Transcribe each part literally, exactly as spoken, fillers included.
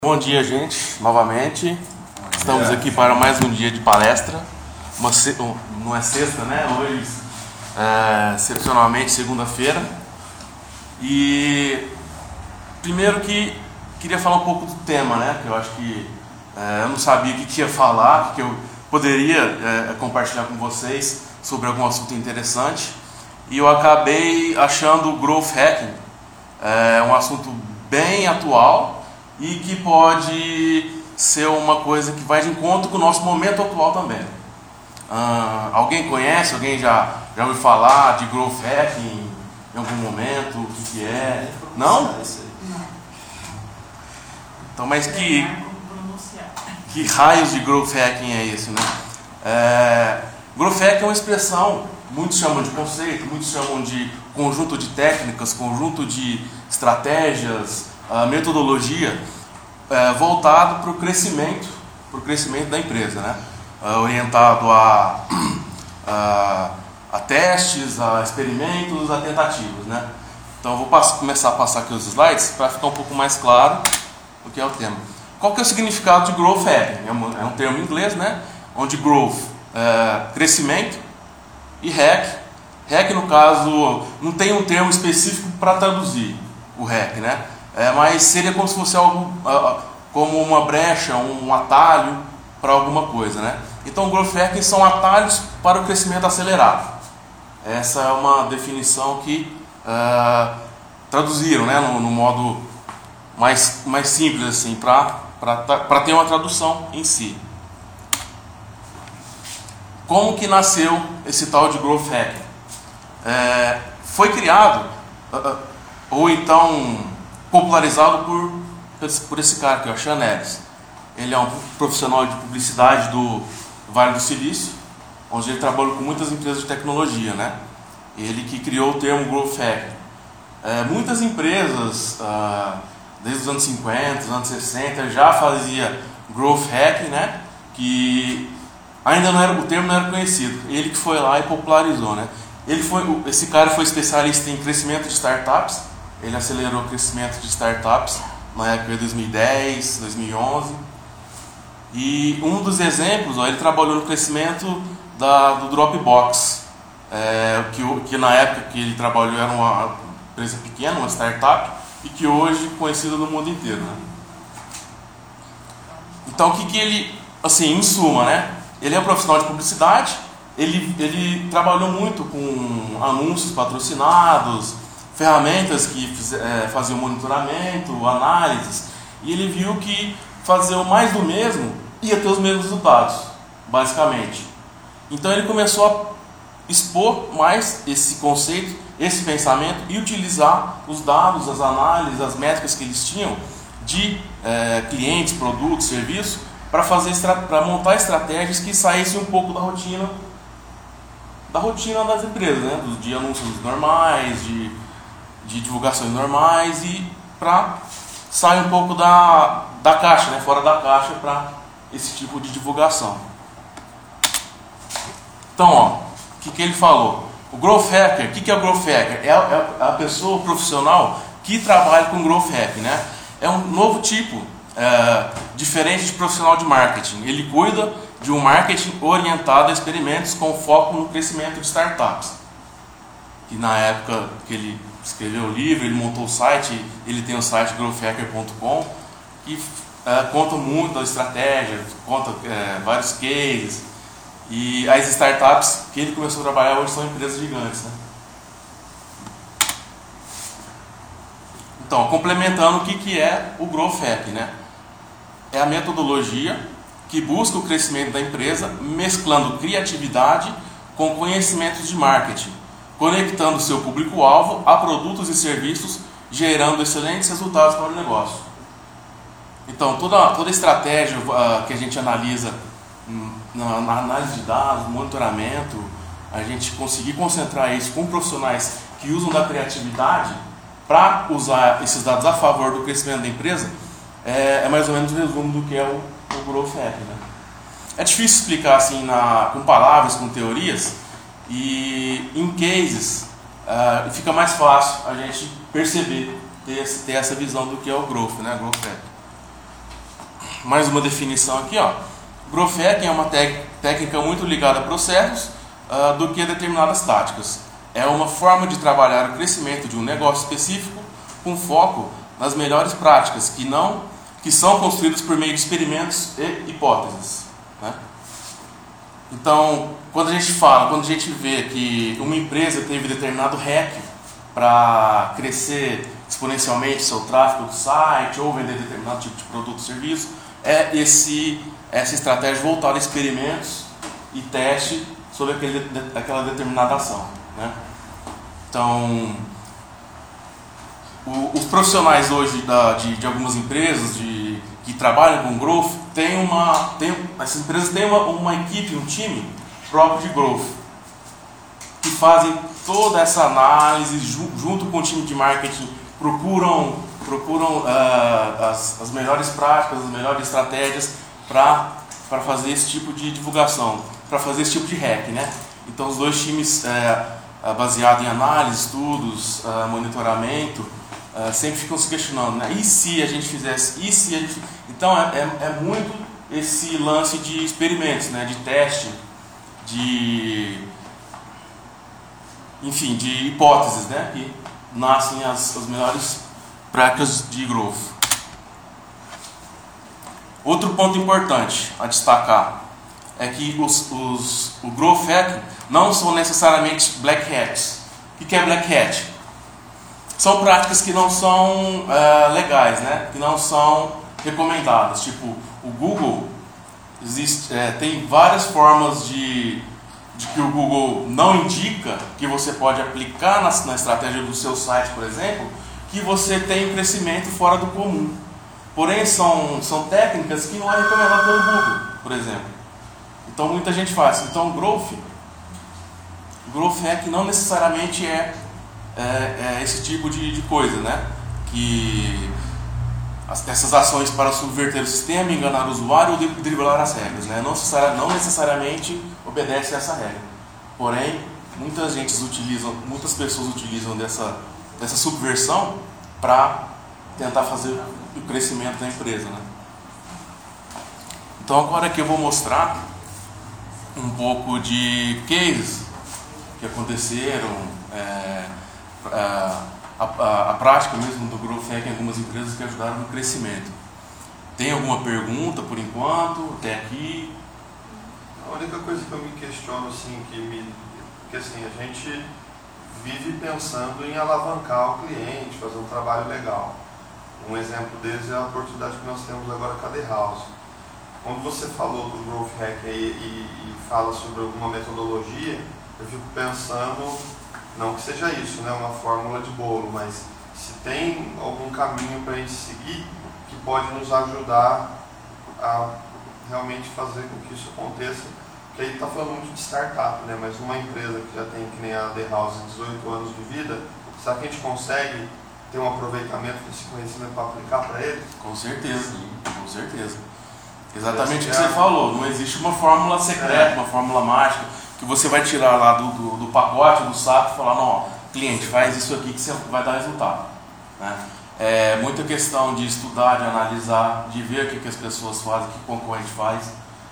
Bom dia, gente, novamente. Estamos aqui para mais um dia de palestra. Uma se... Não é sexta, né? Hoje, é, excepcionalmente, segunda-feira. E primeiro que queria falar um pouco do tema, né? Que eu acho que é, eu não sabia o que, que ia falar, que eu poderia é, compartilhar com vocês sobre algum assunto interessante. E eu acabei achando o Growth Hacking é, um assunto bem atual e que pode ser uma coisa que vai de encontro com o nosso momento atual também. Ah, alguém conhece? Alguém já, já ouviu falar de Growth Hacking em algum momento? O que, que é? Não? Então, mas que, que raios de Growth Hacking é esse, né? É, Growth Hacking é uma expressão, muitos chamam de conceito, muitos chamam de conjunto de técnicas, conjunto de estratégias, a metodologia é, voltado para o crescimento, para o crescimento da empresa, né? É, orientado a, a, a testes, a experimentos, a tentativas, né? Então eu vou pass- começar a passar aqui os slides para ficar um pouco mais claro o que é o tema. Qual que é o significado de Growth Hacking? É um, é um termo em inglês, né? Onde Growth é crescimento e Hack, Hack no caso não tem um termo específico para traduzir o Hack, né? É, mas seria como se fosse algo uh, como uma brecha, um atalho para alguma coisa, né? Então, Growth Hacking são atalhos para o crescimento acelerado. Essa é uma definição que uh, traduziram, né, no, no modo mais, mais simples, assim, para ter uma tradução em si. Como que nasceu esse tal de Growth Hacking? É, foi criado, uh, ou então popularizado por, por esse cara aqui, o Sean Ellis. Ele é um profissional de publicidade do Vale do Silício, onde ele trabalha com muitas empresas de tecnologia, né? Ele que criou o termo Growth Hacking. É, muitas empresas, ah, desde os anos cinquenta, os anos sessenta, já fazia Growth Hacking, né? Que ainda não era, o termo não era conhecido. Ele que foi lá e popularizou, né? Ele foi, esse cara foi especialista em crescimento de startups. Ele acelerou o crescimento de startups na época de dois mil e dez, dois mil e onze. E um dos exemplos, ó, ele trabalhou no crescimento da, do Dropbox, é, que, que na época que ele trabalhou era uma empresa pequena, uma startup, e que hoje é conhecida no mundo inteiro, né? Então o que, que ele, assim, em suma, né? Ele é um profissional de publicidade, ele, ele trabalhou muito com anúncios patrocinados, ferramentas que fiz, é, faziam monitoramento, análises, e ele viu que fazer o mais do mesmo ia ter os mesmos resultados, basicamente. Então ele começou a expor mais esse conceito, esse pensamento e utilizar os dados, as análises, as métricas que eles tinham de é, clientes, produtos, serviços, para fazer para montar estratégias que saíssem um pouco da rotina da rotina das empresas, né? De anúncios normais, de de divulgações normais e para sair um pouco da, da caixa, né, fora da caixa para esse tipo de divulgação. Então, ó, o que, que ele falou? O Growth Hacker, o que, que é o Growth Hacker? É a, é a pessoa profissional que trabalha com Growth Hacking, né? É um novo tipo, é, diferente de profissional de marketing. Ele cuida de um marketing orientado a experimentos com foco no crescimento de startups. E na época que ele escreveu o livro, ele montou o site, ele tem o site growth hacker ponto com, que é, conta muito da estratégia, conta é, vários cases, e as startups que ele começou a trabalhar hoje são empresas gigantes, né? Então, complementando, o que, que é o Growth Hacking, né? É a metodologia que busca o crescimento da empresa, mesclando criatividade com conhecimentos de marketing, conectando seu público-alvo a produtos e serviços, gerando excelentes resultados para o negócio. Então, toda, toda estratégia uh, que a gente analisa um, na, na análise de dados, monitoramento, a gente conseguir concentrar isso com profissionais que usam da criatividade para usar esses dados a favor do crescimento da empresa, é, é mais ou menos o resumo do que é o, o Growth Hacking, né? É difícil explicar assim na, com palavras, com teorias, e em cases uh, fica mais fácil a gente perceber, ter, ter essa visão do que é o growth, né? Growth Hack. mais uma definição aqui, ó. Growth Hacking é uma técnica muito ligada a processos uh, do que a determinadas táticas. É uma forma de trabalhar o crescimento de um negócio específico com foco nas melhores práticas que, não, que são construídas por meio de experimentos e hipóteses, né? Então, quando a gente fala, quando a gente vê que uma empresa teve determinado hack para crescer exponencialmente seu tráfego do site ou vender determinado tipo de produto ou serviço, é esse, essa estratégia voltada a experimentos e teste sobre aquele, aquela determinada ação, né? Então, o, os profissionais hoje da, de, de algumas empresas de, que trabalham com growth, tem uma, tem, essas empresas têm uma, uma equipe, um time próprio de growth, que fazem toda essa análise ju, junto com o time de marketing, procuram, procuram uh, as, as melhores práticas, as melhores estratégias para fazer esse tipo de divulgação, para fazer esse tipo de hack, né? Então os dois times uh, baseados em análise, estudos, uh, monitoramento, uh, sempre ficam se questionando, né? E se a gente fizesse, e se a gente... Então é, é, é muito esse lance de experimentos, né? De teste, de... enfim, de hipóteses, né? Que nascem as, as melhores práticas de growth. Outro ponto importante a destacar é que os, os, o growth hacking não são necessariamente black hats. O que é black hat? São práticas que não são uh, legais, né? Que não são recomendadas. Tipo, o Google existe, é, tem várias formas de, de que o Google não indica que você pode aplicar na, na estratégia do seu site, por exemplo, que você tem um crescimento fora do comum. Porém, são, são técnicas que não é recomendado pelo Google, por exemplo. Então, muita gente faz. Então, growth, growth hack não necessariamente é, é, é esse tipo de, de coisa, né? Que as, essas ações para subverter o sistema, enganar o usuário ou driblar as regras, né? Não, necessari, não necessariamente obedece a essa regra. Porém, muitas, gentes utilizam, muitas pessoas utilizam dessa, dessa subversão para tentar fazer o crescimento da empresa, né? Então agora aqui eu vou mostrar um pouco de cases que aconteceram, é, a, a, a prática mesmo do growth hack em algumas empresas que ajudaram no crescimento. Tem alguma pergunta por enquanto, até aqui? A única coisa que eu me questiono, assim, que me, que assim, a gente vive pensando em alavancar o cliente, fazer um trabalho legal. Um exemplo deles é a oportunidade que nós temos agora com a The House. Quando você falou do Growth Hack aí e, e fala sobre alguma metodologia, eu fico pensando, não que seja isso, né, uma fórmula de bolo, mas se tem algum caminho para a gente seguir que pode nos ajudar a realmente fazer com que isso aconteça. Porque aí está falando muito de startup, né, mas uma empresa que já tem, que nem a The House, dezoito anos de vida, será que a gente consegue ter um aproveitamento desse conhecimento para aplicar para eles? Com certeza, com certeza. Exatamente o que você falou, não existe uma fórmula secreta, é. uma fórmula mágica, que você vai tirar lá do, do, do pacote, do saco e falar, não, ó, cliente, faz isso aqui que você vai dar resultado, né? É muita questão de estudar, de analisar, de ver o que, que as pessoas fazem, o que o concorrente faz.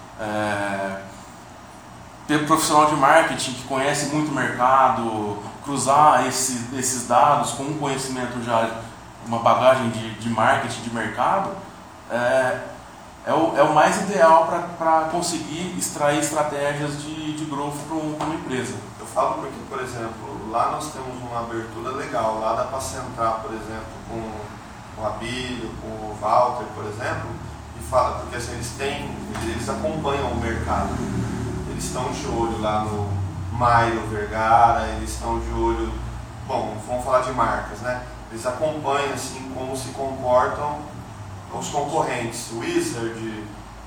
É, ter profissional de marketing que conhece muito o mercado, cruzar esse, esses dados com um conhecimento já, uma bagagem de, de marketing, de mercado, é, é, o, é o mais ideal para conseguir extrair estratégias de, de growth para um, uma empresa. Eu falo porque, por exemplo, lá nós temos uma abertura legal, lá dá para sentar, por exemplo, com o Abílio, com o Walter, por exemplo, e fala, porque assim, eles têm, eles acompanham o mercado. Eles estão de olho lá no Milo Vergara, eles estão de olho, bom, vamos falar de marcas, né? Eles acompanham assim como se comportam os concorrentes, o Wizard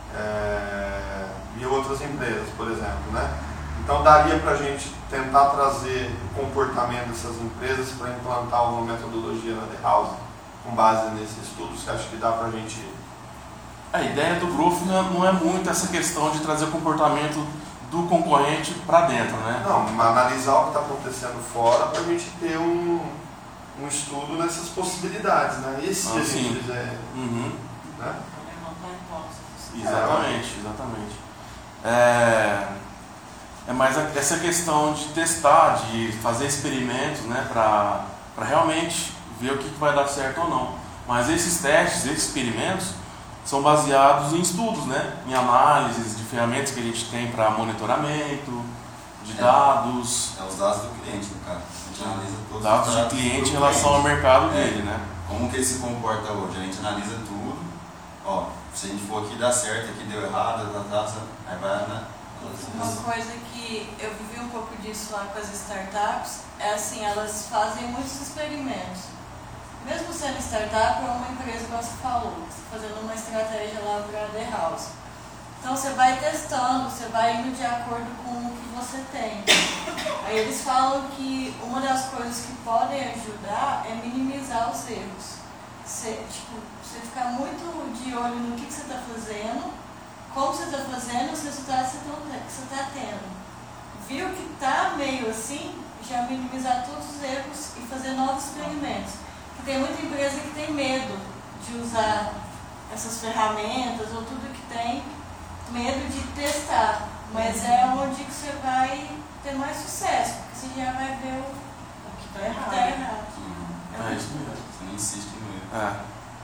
é, e outras empresas, por exemplo, né? Então daria para a gente tentar trazer o comportamento dessas empresas para implantar uma metodologia na The House, com base nesses estudos, que acho que dá para a gente... A ideia do growth não é muito essa questão de trazer o comportamento do concorrente para dentro, né? Não, mas analisar o que está acontecendo fora para a gente ter um, um estudo nessas possibilidades, né? E se ah, a gente sim. fizer, uhum. né? Exatamente, exatamente. É, é mais essa questão de testar, de fazer experimentos, né, para realmente ver o que, que vai dar certo ou não. Mas esses testes, esses experimentos, são baseados em estudos, né, em análises de ferramentas que a gente tem para monitoramento, de é, dados. É os dados do cliente, no caso. A gente analisa todos dados os dados de cliente do em relação cliente. ao mercado É. dele, né? Como que ele se comporta hoje? A gente analisa tudo. Ó, se a gente for aqui dá certo, aqui deu errado, tá, tá, aí vai, né? Uma coisa que eu vivi um pouco disso lá com as startups é assim, elas fazem muitos experimentos. Mesmo sendo startup, é uma empresa, igual você falou, você está fazendo uma estratégia lá para a The House. Então você vai testando, você vai indo de acordo com o que você tem. Aí eles falam que uma das coisas que podem ajudar é minimizar os erros. Você, tipo, você ficar muito de olho no que, que você está fazendo, como você está fazendo, os resultados que você está tendo. Viu que está meio assim, já minimizar todos os erros e fazer novos experimentos. Porque tem muita empresa que tem medo de usar essas ferramentas ou tudo que tem, medo de testar. Mas é onde que você vai ter mais sucesso, porque você já vai ver o, o que está errado. Tá errado. Uhum. É isso mesmo. Você não insiste no erro. É.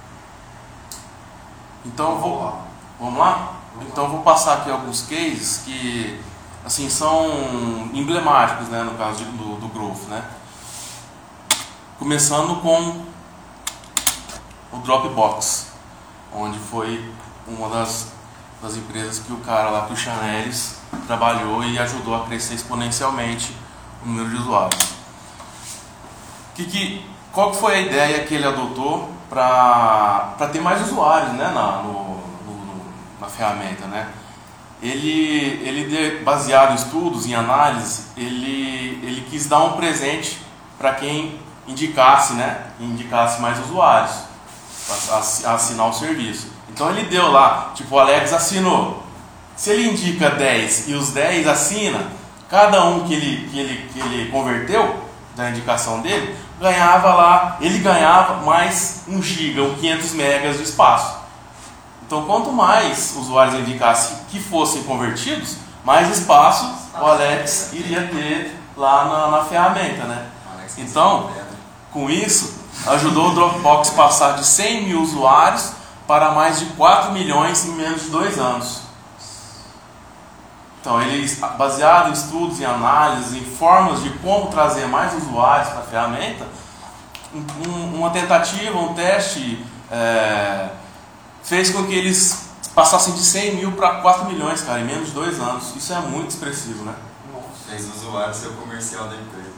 Então eu vou, vamos lá? Então eu vou passar aqui alguns cases que assim, são emblemáticos, né, no caso de, do, do Growth, né? Começando com o Dropbox, onde foi uma das, das empresas que o cara lá, que o Chanelis, trabalhou e ajudou a crescer exponencialmente o número de usuários. Que, que, qual que foi a ideia que ele adotou para ter mais usuários, né, na, no, no, na ferramenta, né? Ele, ele, baseado em estudos, em análise, ele, ele quis dar um presente para quem indicasse, né, indicasse mais usuários a, a assinar o serviço. Então ele deu lá, tipo, o Alex assinou. Se ele indica dez e os dez assina, cada um que ele, que ele, que ele converteu da indicação dele, ganhava lá, ele ganhava mais um giga, um quinhentos megas de espaço. Então, quanto mais usuários indicassem que fossem convertidos, mais espaço o Alex iria ter lá na, na ferramenta, né? Então, com isso, ajudou o Dropbox a passar de cem mil usuários para mais de quatro milhões em menos de dois anos. Então, ele, baseado em estudos, em análises, em formas de como trazer mais usuários para a ferramenta, um, uma tentativa, um teste, é, fez com que eles passassem de cem mil para quatro milhões, cara, em menos de dois anos. Isso é muito expressivo, né? Fez o usuário ser o comercial da empresa.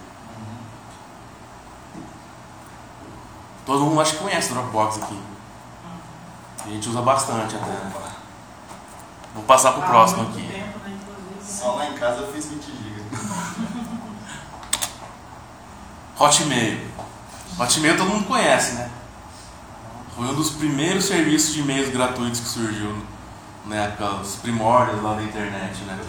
Todo mundo acho que conhece o Dropbox aqui. A gente usa bastante até, né? Vou passar para o próximo aqui. Tempo, né, Só lá em casa eu fiz vinte gigas. Hotmail. Hotmail todo mundo conhece, né? Foi um dos primeiros serviços de e-mails gratuitos que surgiu na época, os primórdios lá da internet, né?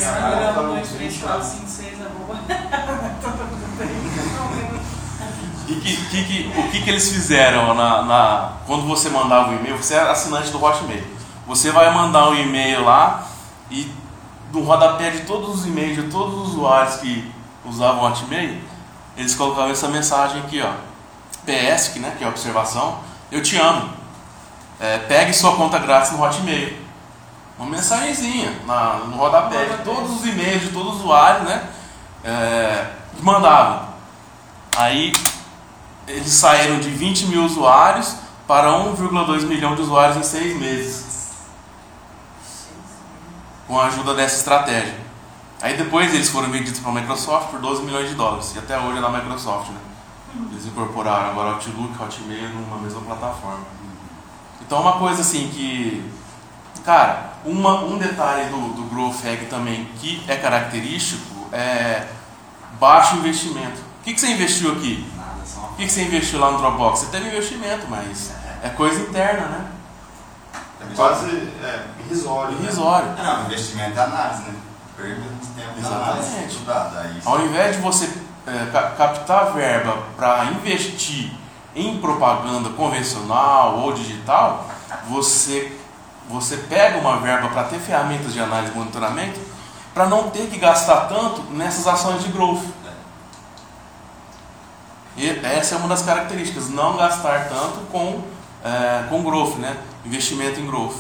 E que, que, que, o que, que eles fizeram na, na, quando você mandava um e-mail? Você é assinante do Hotmail. Você vai mandar um e-mail lá e no rodapé de todos os e-mails de todos os usuários que usavam o Hotmail, eles colocavam essa mensagem aqui, ó. P S, né, que é a observação, eu te amo. É, pegue sua conta grátis no Hotmail. Uma mensagenzinha na, no rodapé de todos os e-mails de todos os usuários, né, é, que mandavam. Aí eles saíram de vinte mil usuários para um vírgula dois milhão de usuários em seis meses. Com a ajuda dessa estratégia. Aí depois eles foram vendidos para a Microsoft por doze milhões de dólares. E até hoje é da Microsoft, né? Eles incorporaram agora o Outlook e Hotmail numa mesma plataforma. Então uma coisa assim que... Cara, uma, um detalhe do, do Growth Hack também que é característico é baixo investimento. O que, que você investiu aqui? Nada, só. O que, que você investiu lá no Dropbox? Você teve investimento, mas é coisa interna, né? Quase é, irrisório. Irrisório. Né? Não, investimento é análise, né? Perda de tempo de análise. Estudar, daí. Ao invés de você é, captar verba para investir em propaganda convencional ou digital, você você pega uma verba para ter ferramentas de análise e monitoramento para não ter que gastar tanto nessas ações de growth. E essa é uma das características, não gastar tanto com, é, com growth, né? Investimento em growth.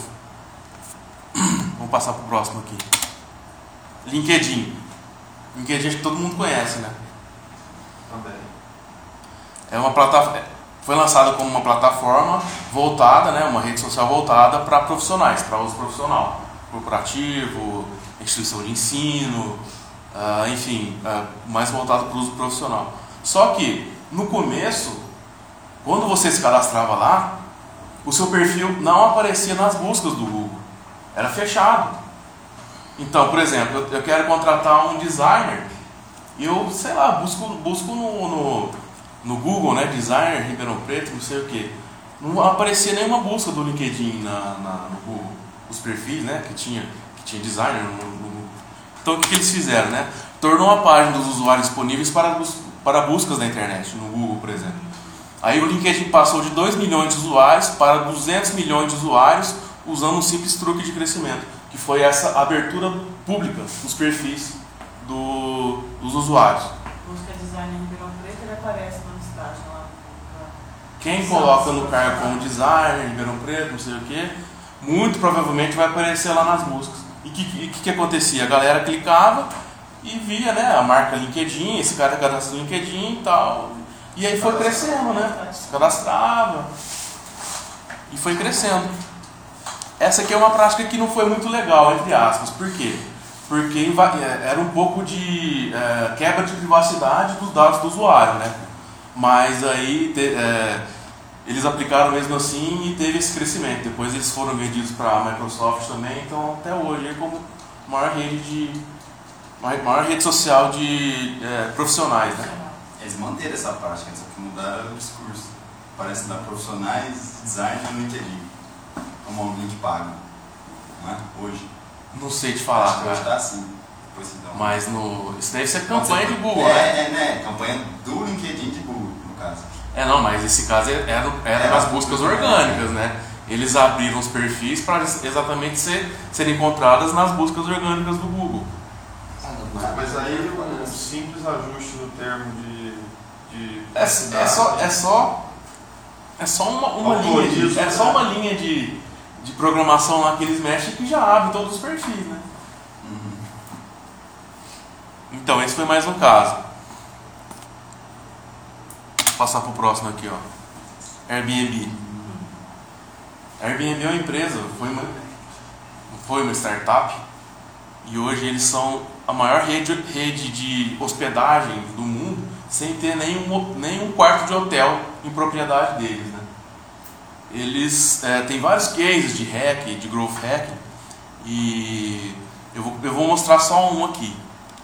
Vamos passar para o próximo aqui. LinkedIn. LinkedIn acho que todo mundo conhece, né? Também. É uma plataforma, foi lançada como uma plataforma voltada, né? Uma rede social voltada para profissionais, para uso profissional, corporativo, instituição de ensino, uh, enfim, uh, mais voltado para o uso profissional. Só que no começo, quando você se cadastrava lá, o seu perfil não aparecia nas buscas do Google, era fechado. Então, por exemplo, eu, eu quero contratar um designer e eu, sei lá, busco, busco no, no, no Google, né, designer Ribeirão Preto, não sei o que. Não aparecia nenhuma busca do LinkedIn na, na, no Google, os perfis, né, que tinha, que tinha designer no, no... Então, o que, que eles fizeram, né? Tornou a página dos usuários disponíveis para, para buscas na internet, no Google, por exemplo. Aí o LinkedIn passou de dois milhões de usuários para duzentos milhões de usuários usando um simples truque de crescimento, que foi essa abertura pública dos perfis do, dos usuários. Busca designer em Ribeirão Preto, ele aparece no destaque lá. Quem coloca no cargo como designer, Ribeirão Preto, não sei o que, muito provavelmente vai aparecer lá nas buscas. E o que, que, que acontecia? A galera clicava e via, né, a marca LinkedIn, esse cara cadastra no LinkedIn e tal. E aí foi crescendo, né? Se cadastrava. E foi crescendo. Essa aqui é uma prática que não foi muito legal, entre aspas. Por quê? Porque era um pouco de é, quebra de privacidade dos dados do usuário, né? Mas aí te, é, eles aplicaram mesmo assim e teve esse crescimento. Depois eles foram vendidos para a Microsoft também, então até hoje é como maior rede de maior rede social de é, profissionais, né? Eles manteram essa prática, só que mudaram o discurso. Parece dar profissionais, design no LinkedIn, como alguém que paga, não é? Hoje. Não sei te falar, Acho que hoje cara. tá assim. Depois você dá uma... Mas no, isso deve ser campanha de Google, é, né? É, né? Campanha do LinkedIn de Google, no caso. É, não, mas esse caso era, era É, nas buscas orgânicas, né? Eles abriram os perfis para exatamente ser, serem encontradas nas buscas orgânicas do Google. Mas aí um simples ajuste no termo de... de É, é só, é só, é só uma, uma linha, de, é só uma linha de, de programação lá que eles mexem que já abre todos os perfis, né? Uhum. Então, esse foi mais um caso. Vou passar para o próximo aqui, ó. Airbnb. Airbnb é uma empresa, foi uma, foi uma startup e hoje eles são a maior rede, rede de hospedagem do mundo sem ter nenhum, nenhum quarto de hotel em propriedade deles, né? Eles é, têm vários cases de hack, de growth hack, e eu vou, eu vou mostrar só um aqui.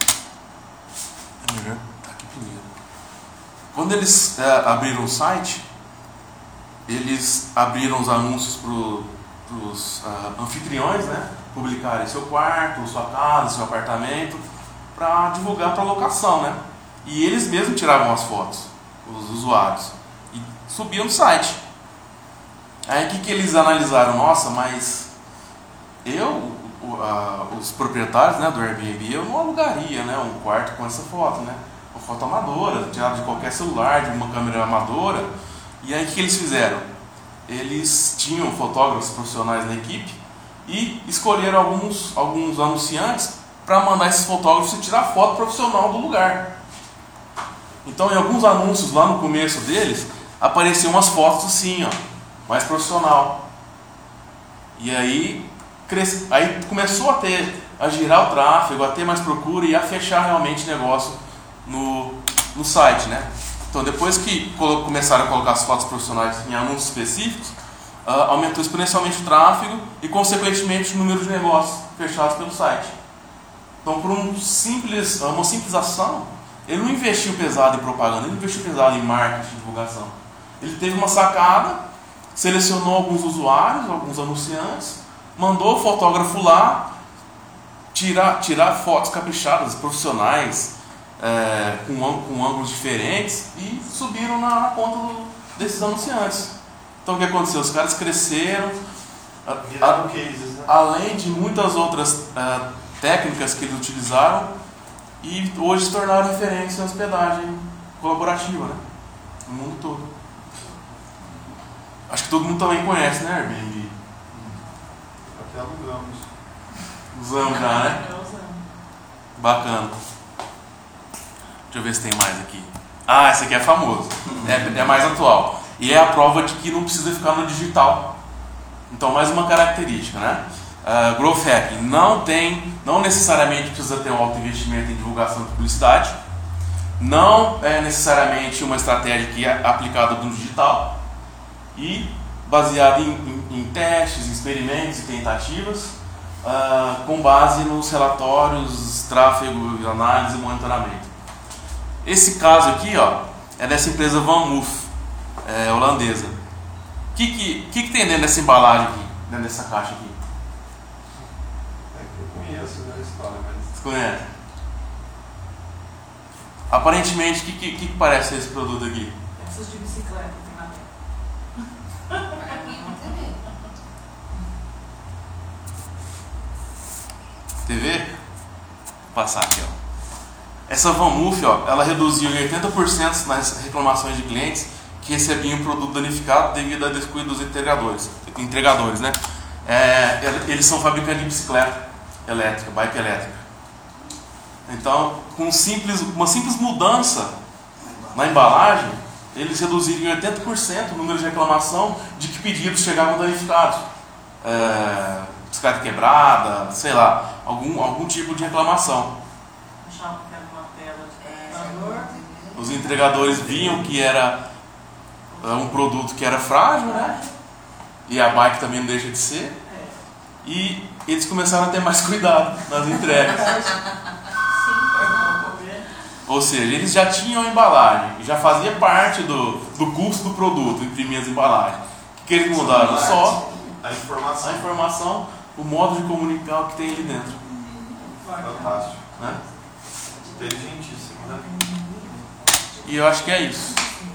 É melhor tá aqui primeiro. Quando eles é, abriram o site, eles abriram os anúncios para os uh, anfitriões, né, publicarem seu quarto, sua casa, seu apartamento, para divulgar para locação, né? E eles mesmos tiravam as fotos, os usuários, e subiam no site. Aí o que, que eles analisaram? Nossa, mas eu, o, uh, os proprietários, né, do Airbnb, eu não alugaria, né, um quarto com essa foto, né? Uma foto amadora, tirada de qualquer celular, de uma câmera amadora. E aí o que eles fizeram? Eles tinham fotógrafos profissionais na equipe e escolheram alguns, alguns anunciantes para mandar esses fotógrafos tirar foto profissional do lugar. Então, em alguns anúncios lá no começo deles, apareciam umas fotos assim, ó, mais profissional. E aí, cresce, aí começou a ter, a girar o tráfego, a ter mais procura e a fechar realmente negócio no, no site, né? Então, depois que começaram a colocar as fotos profissionais em anúncios específicos, uh, aumentou exponencialmente o tráfego e, consequentemente, o número de negócios fechados pelo site. Então, por um simples, uma simples ação, ele não investiu pesado em propaganda, ele não investiu pesado em marketing, divulgação. Ele teve uma sacada, selecionou alguns usuários, alguns anunciantes, mandou o fotógrafo lá tirar, tirar fotos caprichadas, profissionais, É, com, com ângulos diferentes e subiram na, na conta do, desses anunciantes. Então o que aconteceu? Os caras cresceram, Viraram cases, né? Além de muitas outras uh, técnicas que eles utilizaram e hoje se tornaram referência em hospedagem colaborativa, né? No mundo todo. Acho que todo mundo também conhece, né, Airbnb? Até alugamos. Usamos já, né? Bacana. Deixa eu ver se tem mais aqui. Ah, esse aqui é famoso. É, é mais atual. E é a prova de que não precisa ficar no digital. Então, mais uma característica, né? Uh, Growth Hacking não tem, não necessariamente precisa ter um alto investimento em divulgação de publicidade. Não é necessariamente uma estratégia que é aplicada no digital. E baseada em, em, em testes, experimentos e tentativas, uh, com base nos relatórios, tráfego, análise e monitoramento. Esse caso aqui, ó, é dessa empresa VanMoof, é, holandesa. O que, que, que, que tem dentro dessa embalagem aqui, dentro dessa caixa aqui? É que eu conheço a história, mas... Você conhece? Aparentemente, o que, que, que parece esse produto aqui? Essas de bicicleta, tem na Para mim não tem. T V? Vou passar aqui, ó. Essa VanMoof, ó, ela reduziu em oitenta por cento nas reclamações de clientes que recebiam o produto danificado devido ao descuido dos entregadores, entregadores, né? É, eles são fabricantes de bicicleta elétrica, bike elétrica. Então, com simples, uma simples mudança na embalagem, eles reduziram em oitenta por cento o número de reclamação de que pedidos chegavam danificados. É, bicicleta quebrada, sei lá, algum, algum tipo de reclamação. Achava que era uma tela de É, computador. Os entregadores viam que era é, um produto que era frágil, né? E a bike também não deixa de ser. É. E eles começaram a ter mais cuidado nas entregas. Sim, para poder. Ou seja, eles já tinham a embalagem, já fazia parte do, do custo do produto, imprimir as embalagens. O que eles mudaram? Só A informação. a informação, o modo de comunicar o que tem ali dentro. Fantástico. Né? Inteligentíssimo, né? E eu acho que é isso.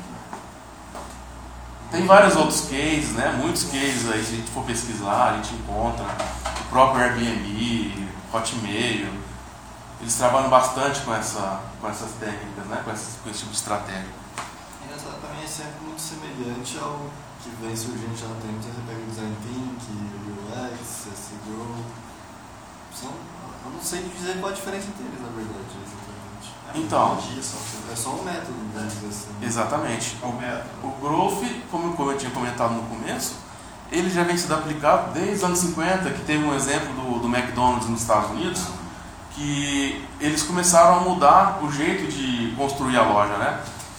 Tem vários outros cases, né? Muitos cases aí, se a gente for pesquisar, a gente encontra. O próprio Airbnb, Hotmail, eles trabalham bastante com, essa, com essas técnicas, né? Com, essas, com esse tipo de estratégia. Engraçado, também é sempre muito semelhante ao que vem surgindo já há tempo. Você pega o Design Thinking, o U X, S E O. São, eu não sei dizer qual a diferença entre eles, na verdade, exatamente. Então, É só um método, vamos dizer assim. exatamente. O método. O Growth, como eu tinha comentado no começo, ele já vem sendo aplicado desde os anos cinquenta, que teve um exemplo do, do McDonald's nos Estados Unidos, que eles começaram a mudar o jeito de construir a loja, né?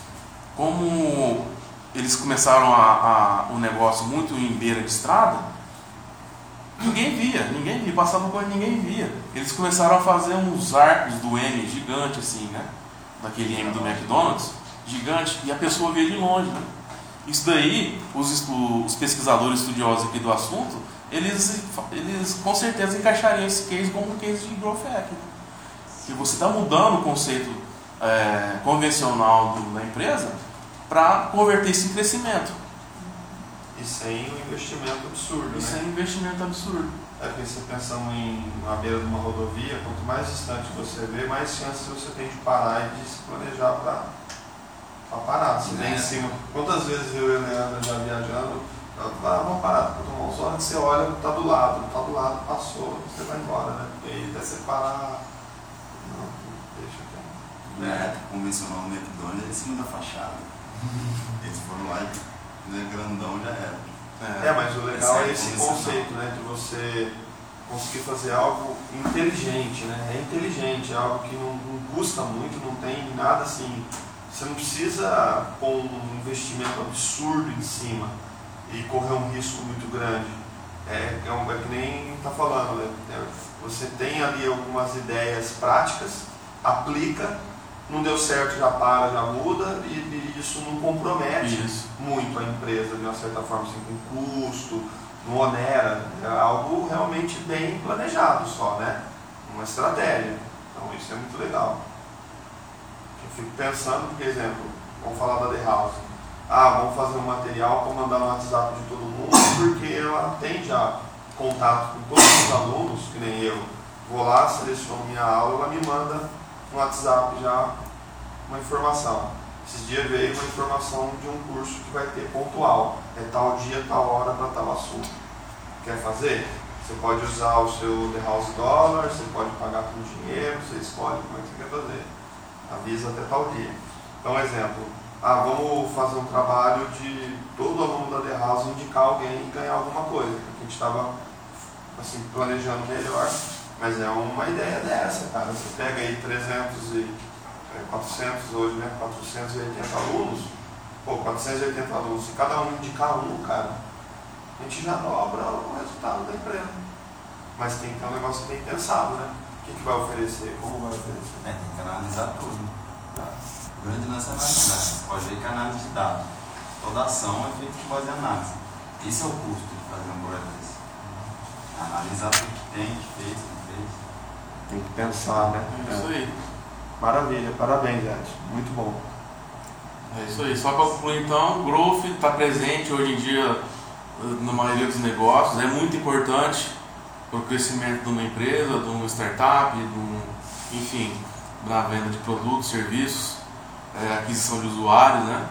Como eles começaram a, a, o negócio muito em beira de estrada, ninguém via, ninguém via, passava coisa, ninguém via. Eles começaram a fazer uns arcos do M gigante assim, né? Daquele M do McDonald's, gigante, e a pessoa via de longe, né? Isso daí, os, os pesquisadores estudiosos aqui do assunto, eles, eles com certeza encaixariam esse case como um case de growth hacking. Que você está mudando o conceito é, convencional do, da empresa para converter isso em crescimento. E sem um investimento absurdo, Isso né? é um investimento absurdo. É porque você pensando em uma beira de uma rodovia, quanto mais distante você vê, mais chances você tem de parar e de se planejar para parar. Você vem em cima. Quantas vezes eu e a Leandra já viajando, ah, vamos parar para tomar um sol, você olha, está do lado, está do lado, passou, você vai embora, né? E aí até você parar. Não, deixa aqui. Na época convencional no McDonald's é em cima da fachada. Eles foram lá e né, grandão já era. É, mas o legal é esse convencional. conceito, né? De você conseguir fazer algo inteligente, né? É inteligente, é algo que não, não custa muito, não tem nada assim. Você não precisa pôr um investimento absurdo em cima e correr um risco muito grande. É, é, um, é que nem está falando, né? É, você tem ali algumas ideias práticas, aplica, não deu certo, já para, já muda, e, e isso não compromete Isso. muito a empresa, de uma certa forma, assim, com custo, não onera. É algo realmente bem planejado só, né? Uma estratégia. Então isso é muito legal. Eu fico pensando, por exemplo, vamos falar da The House. Ah, vamos fazer um material para mandar no WhatsApp de todo mundo, porque ela tem já contato com todos os alunos, que nem eu, vou lá, seleciono minha aula, ela me manda no WhatsApp já uma informação. Esses dias veio uma informação de um curso que vai ter pontual, é tal dia, tal hora para tal assunto. Quer fazer? Você pode usar o seu The House Dollar, você pode pagar com dinheiro, você escolhe como é que você quer fazer. Avisa até tal dia. Então, exemplo, ah, vamos fazer um trabalho de todo aluno da The House indicar alguém e ganhar alguma coisa. A gente estava assim, planejando melhor, mas é uma ideia dessa, cara. Você pega aí trezentos e quatrocentos hoje, né? quatrocentos e oitenta alunos, pô, quatrocentos e oitenta alunos, se cada um indicar um, cara, a gente já dobra o resultado da empresa. Mas tem que ter um negócio bem pensado, né? O que, que vai oferecer? Como vai oferecer? É, tem que analisar tudo. Tá? O grande lance é analisar. Você pode ver que a análise de dados. Toda ação é feita com base em análise. Esse é o custo de fazer um projeto desse. Analisar tudo que tem, que fez, que fez. Tem que pensar, né? É isso aí. Maravilha, parabéns, gente. Muito bom. É isso aí. Só para concluir então, o Growth está presente hoje em dia na maioria dos negócios, é muito importante para o crescimento de uma empresa, de uma startup, de um, enfim, na venda de produtos, serviços, é, aquisição de usuários, né?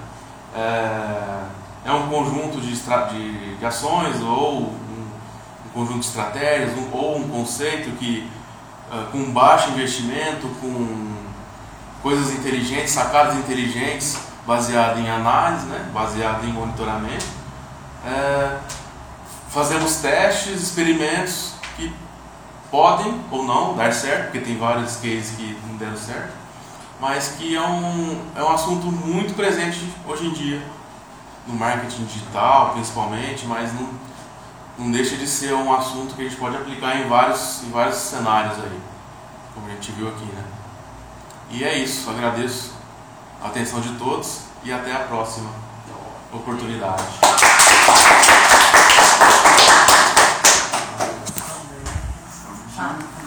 É, é um conjunto de, de, de ações ou um, um conjunto de estratégias um, ou um conceito que, é, com baixo investimento, com coisas inteligentes, sacadas inteligentes, baseado em análise, né? Baseado em monitoramento. É, fazemos testes, experimentos que podem ou não dar certo, porque tem vários cases que não deram certo, mas que é um, é um assunto muito presente hoje em dia, no marketing digital principalmente, mas não, não deixa de ser um assunto que a gente pode aplicar em vários, em vários cenários aí, como a gente viu aqui, né? E é isso, agradeço a atenção de todos e até a próxima oportunidade. Ah.